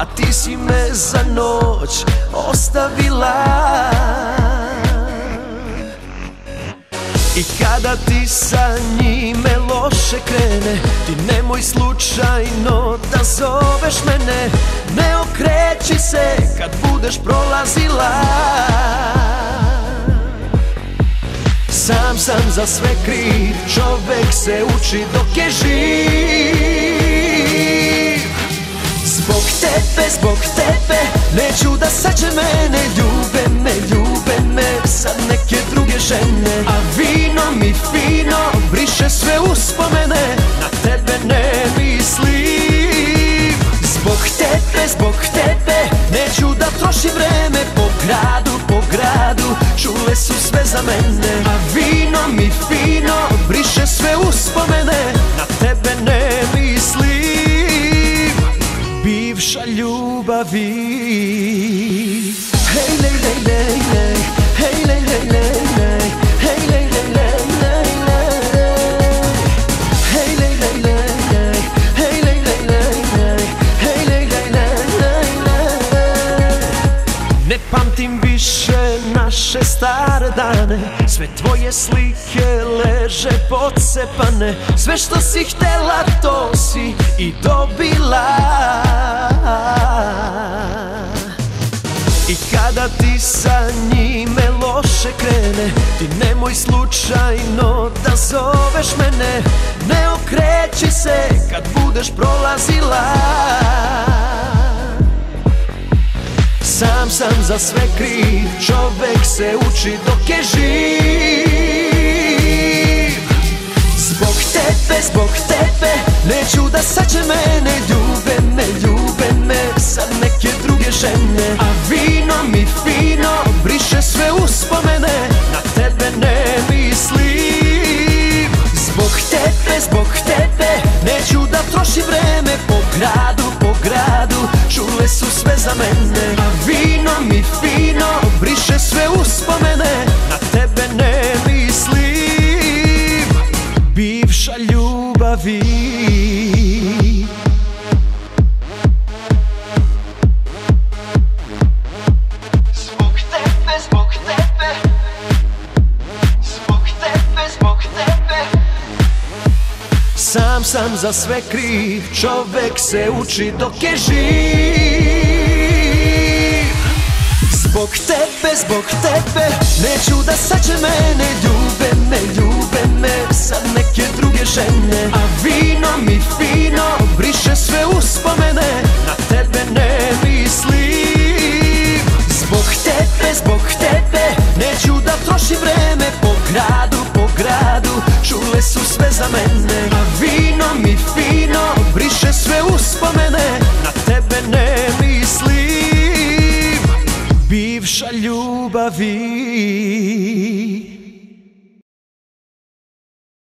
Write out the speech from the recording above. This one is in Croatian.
a ti si me za noć ostavila. I kada ti sa njime loše krene, ti nemoj slučajno da zoveš mene. Ne okreći se kad budeš prolazila. Sam sam za sve kriv, čovek se uči dok je živ. Zbog tebe, neću da sađe mene. Ljube me sad neke druge žene. A vino mi fino briše sve uspomene. Na tebe ne mislim. Zbog tebe, neću da trošim vreme. Po gradu, čule su sve za mene. A vino mi fino briše sve uspomene. Na tebe ne mislim. Bivša ljubavi. Hej, lej, lej, lej, lej. Hej, lej, lej, lej, lej. Hej, lej, lej, lej, lej, lej. Hej, lej, lej, lej, lej. Hej, lej, lej, lej, lej. Hej, lej, lej, lej, lej, lej. Ne pamtim više naše stare dane. Sve tvoje slike leže podsepane. Sve što si htela to si i dobila. I kada ti sa njime loše krene, ti nemoj slučajno da zoveš mene. Ne okreći se kad budeš prolazila. Sam sam za sve kriv, čovek se uči dok je živ. Zbog tebe, neću da sađe mene. Ljube me sad neke druge žene. A vino mi fino briše sve uspomene. Na tebe ne mislim. Zbog tebe, neću da trošim vreme. Po gradu, čule su sve za mene. A vino mi fino briše sve uspomene. Na tebe ne mislim. Bivša ljubavi. Sam sam za sve kriv, čovek se uči dok je živ. Zbog tebe, neću da sađe mene. Ljube me sad neke druge žene. A vino mi fino briše sve uspomene. Na tebe ne mislim. Zbog tebe, neću da trošim vreme. Po gradu, čule su sve za mene. A vino mi fino briše sve uspomene. Na tebe ne mislim. Bivša ljubavi.